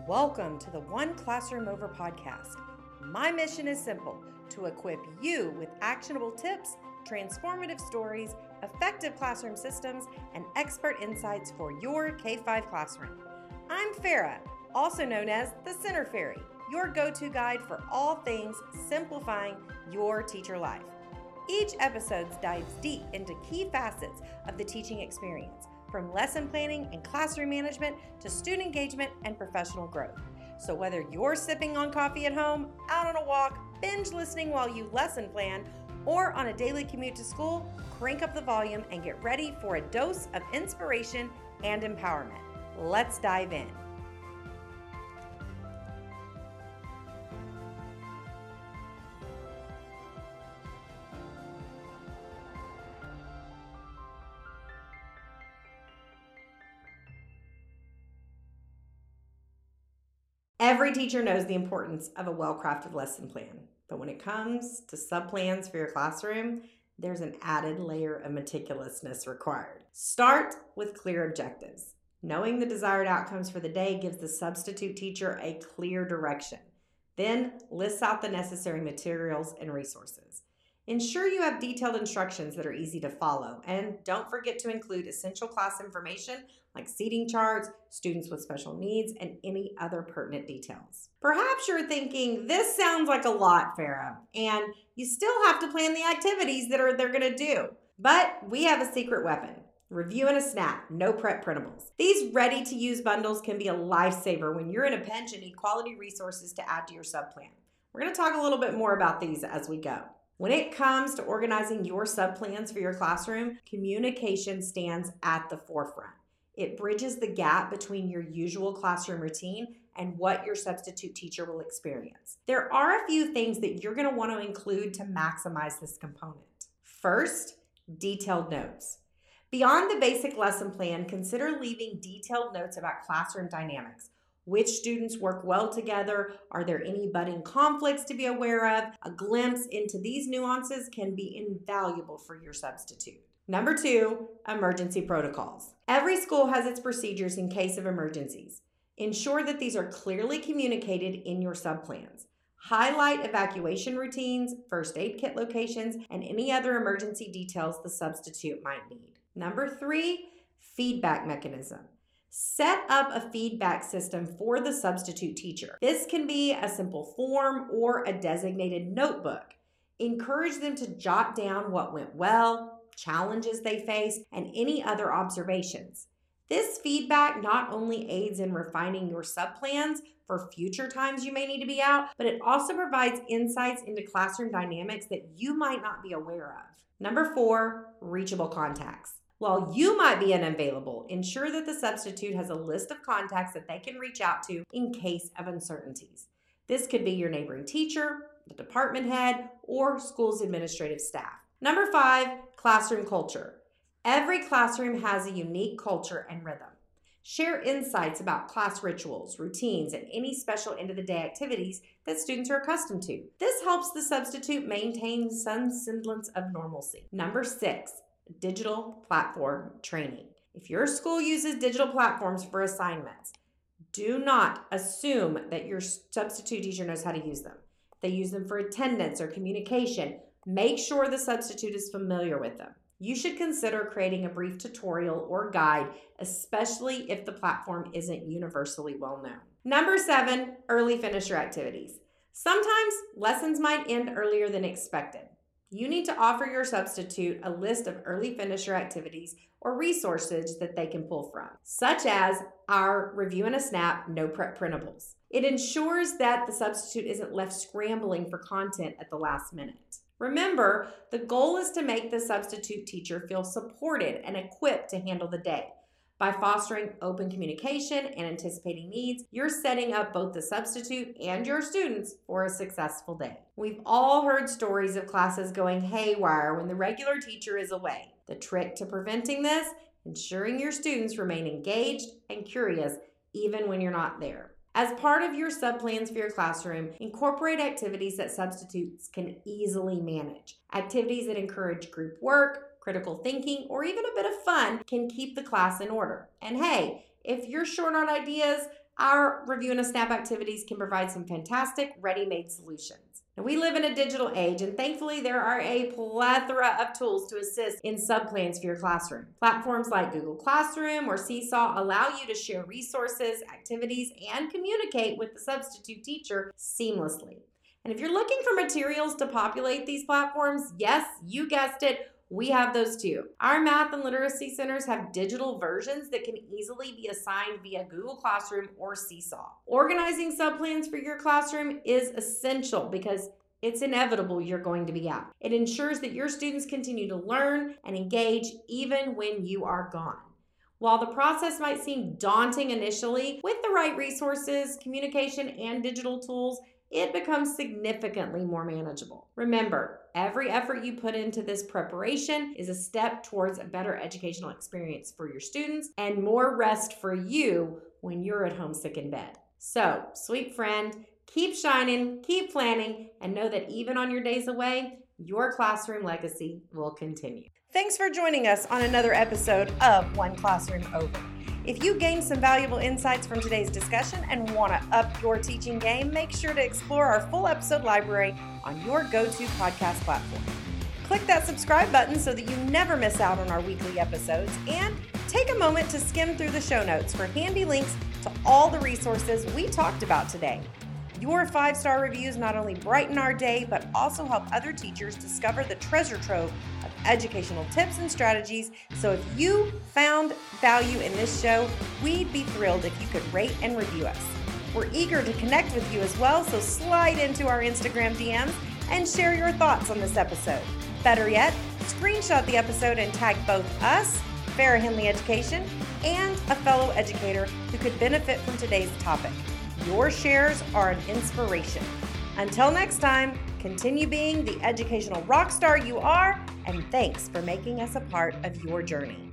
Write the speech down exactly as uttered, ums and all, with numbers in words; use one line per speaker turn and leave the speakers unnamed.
Welcome to the One Classroom Over podcast. My mission is simple: to equip you with actionable tips, transformative stories, effective classroom systems, and expert insights for your K five classroom. I'm Farah, also known as the Center Fairy, your go-to guide for all things simplifying your teacher life. Each episode dives deep into key facets of the teaching experience, from lesson planning and classroom management to student engagement and professional growth. So whether you're sipping on coffee at home, out on a walk, binge listening while you lesson plan, or on a daily commute to school, crank up the volume and get ready for a dose of inspiration and empowerment. Let's dive in. Every teacher knows the importance of a well-crafted lesson plan, but when it comes to sub-plans for your classroom, there's an added layer of meticulousness required. Start with clear objectives. Knowing the desired outcomes for the day gives the substitute teacher a clear direction. Then list out the necessary materials and resources. Ensure you have detailed instructions that are easy to follow, and don't forget to include essential class information like seating charts, students with special needs, and any other pertinent details. Perhaps you're thinking, this sounds like a lot, Farah, and you still have to plan the activities that are they're going to do. But we have a secret weapon: Review in a Snap, no prep printables. These ready-to-use bundles can be a lifesaver when you're in a pinch and need quality resources to add to your sub-plan. We're going to talk a little bit more about these as we go. When it comes to organizing your sub-plans for your classroom, communication stands at the forefront. It bridges the gap between your usual classroom routine and what your substitute teacher will experience. There are a few things that you're going to want to include to maximize this component. First, detailed notes. Beyond the basic lesson plan, consider leaving detailed notes about classroom dynamics. Which students work well together? Are there any budding conflicts to be aware of? A glimpse into these nuances can be invaluable for your substitute. Number two, emergency protocols. Every school has its procedures in case of emergencies. Ensure that these are clearly communicated in your subplans. Highlight evacuation routines, first aid kit locations, and any other emergency details the substitute might need. Number three, feedback mechanism. Set up a feedback system for the substitute teacher. This can be a simple form or a designated notebook. Encourage them to jot down what went well, challenges they faced, and any other observations. This feedback not only aids in refining your subplans for future times you may need to be out, but it also provides insights into classroom dynamics that you might not be aware of. Number four, reachable contacts. While you might be unavailable, ensure that the substitute has a list of contacts that they can reach out to in case of uncertainties. This could be your neighboring teacher, the department head, or school's administrative staff. Number five, classroom culture. Every classroom has a unique culture and rhythm. Share insights about class rituals, routines, and any special end-of-the-day activities that students are accustomed to. This helps the substitute maintain some semblance of normalcy. Number six, digital platform training. If your school uses digital platforms for assignments, do not assume that your substitute teacher knows how to use them. If they use them for attendance or communication, make sure the substitute is familiar with them. You should consider creating a brief tutorial or guide, especially if the platform isn't universally well known. Number seven, early finisher activities. Sometimes lessons might end earlier than expected. You need to offer your substitute a list of early finisher activities or resources that they can pull from, such as our Review in a Snap, no prep printables. It ensures that the substitute isn't left scrambling for content at the last minute. Remember, the goal is to make the substitute teacher feel supported and equipped to handle the day. By fostering open communication and anticipating needs, you're setting up both the substitute and your students for a successful day. We've all heard stories of classes going haywire when the regular teacher is away. The trick to preventing this, ensuring your students remain engaged and curious even when you're not there. As part of your subplans for your classroom, incorporate activities that substitutes can easily manage. Activities that encourage group work, critical thinking, or even a bit of fun can keep the class in order. And hey, if you're short on ideas, our Review and a Snap activities can provide some fantastic ready-made solutions. Now, we live in a digital age, and thankfully there are a plethora of tools to assist in subplans for your classroom. Platforms like Google Classroom or Seesaw allow you to share resources, activities, and communicate with the substitute teacher seamlessly. And if you're looking for materials to populate these platforms, yes, you guessed it, we have those too. Our math and literacy centers have digital versions that can easily be assigned via Google Classroom or Seesaw. Organizing subplans for your classroom is essential because it's inevitable you're going to be out. It ensures that your students continue to learn and engage even when you are gone. While the process might seem daunting initially, with the right resources, communication, and digital tools, it becomes significantly more manageable. Remember, every effort you put into this preparation is a step towards a better educational experience for your students and more rest for you when you're at home sick in bed. So, sweet friend, keep shining, keep planning, and know that even on your days away, your classroom legacy will continue. Thanks for joining us on another episode of One Classroom Over. If you gained some valuable insights from today's discussion and want to up your teaching game, make sure to explore our full episode library on your go-to podcast platform. Click that subscribe button so that you never miss out on our weekly episodes, and take a moment to skim through the show notes for handy links to all the resources we talked about today. Your five-star reviews not only brighten our day, but also help other teachers discover the treasure trove of educational tips and strategies. So if you found value in this show, we'd be thrilled if you could rate and review us. We're eager to connect with you as well, so slide into our Instagram D Ms and share your thoughts on this episode. Better yet, screenshot the episode and tag both us, Farrah Henley Education, and a fellow educator who could benefit from today's topic. Your shares are an inspiration. Until next time, continue being the educational rock star you are, and thanks for making us a part of your journey.